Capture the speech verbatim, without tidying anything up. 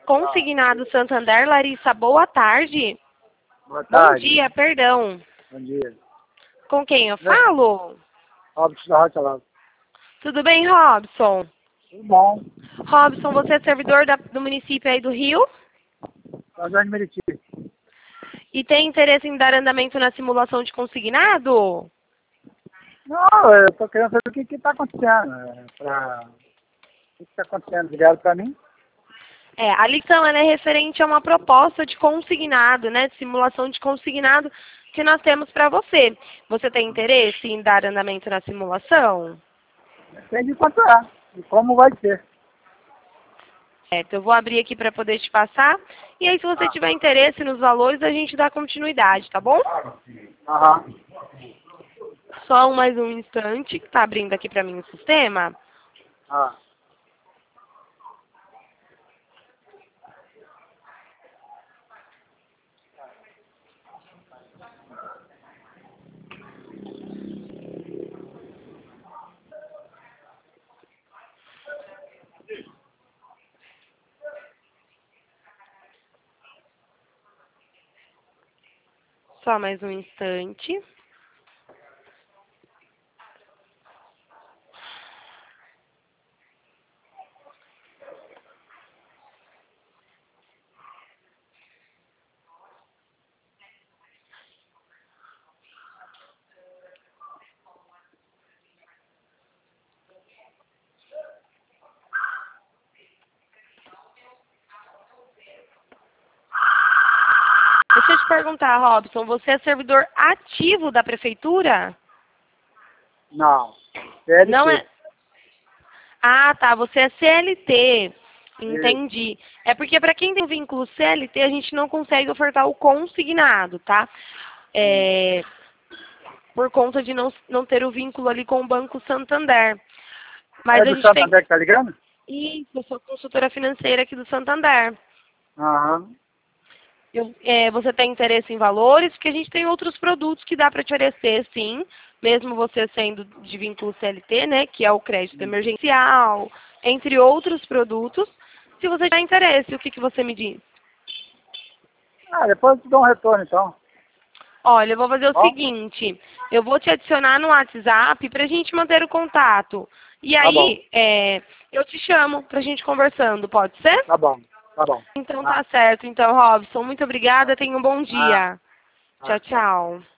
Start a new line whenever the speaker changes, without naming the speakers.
Consignado Santander, Larissa, boa tarde.
Boa tarde.
Bom dia, perdão.
Bom dia.
Com quem eu falo?
Robson da Rocha Lava.
Tudo bem, Robson?
Tudo bom.
Robson, você é servidor da- do município aí do Rio?
São João de Meriti.
E tem interesse em dar andamento na simulação de consignado?
Não, eu tô querendo saber o que que tá acontecendo. É, pra... O que que tá acontecendo? Ligado pra mim?
É, a lição ela é referente a uma proposta de consignado, né, de simulação de consignado que nós temos para você. Você tem interesse em dar andamento na simulação?
Depende de quanto é. E como vai ser.
Certo, eu vou abrir aqui para poder te passar. E aí, se você tiver interesse nos valores, a gente dá continuidade, tá bom?
Aham.
Só um, mais um instante, que tá abrindo aqui para mim o sistema.
Ah.
Só mais um instante. Deixa eu te perguntar, Robson, você é servidor ativo da prefeitura?
Não. C L T.
Não é? Ah, tá, você é C L T. Entendi. É porque para quem tem vínculo C L T, a gente não consegue ofertar o consignado, tá? É, por conta de não, não ter o vínculo ali com o Banco Santander. Mas
É
a
do
gente tem...
Santander que tá ligando?
Isso, eu sou consultora financeira aqui do Santander.
Aham.
Eu- é, você tem interesse em valores? Porque a gente tem outros produtos que dá para te oferecer, sim, mesmo você sendo de vínculo C L T, né, que é o crédito emergencial, entre outros produtos. Se você tiver interesse, o que, que você me diz?
Ah, depois eu te dou um retorno, então.
Olha, eu vou fazer o
Ó,
seguinte, eu vou te adicionar no WhatsApp para a gente manter o contato. E
tá bom.
aí, é, eu te chamo para a gente conversando, pode ser?
Tá bom. Tá bom.
Então
Ah,
tá certo. Então, Robson, muito obrigada, tenha um bom
ah,
dia.
ah,
Tchau,
tchau.
tchau.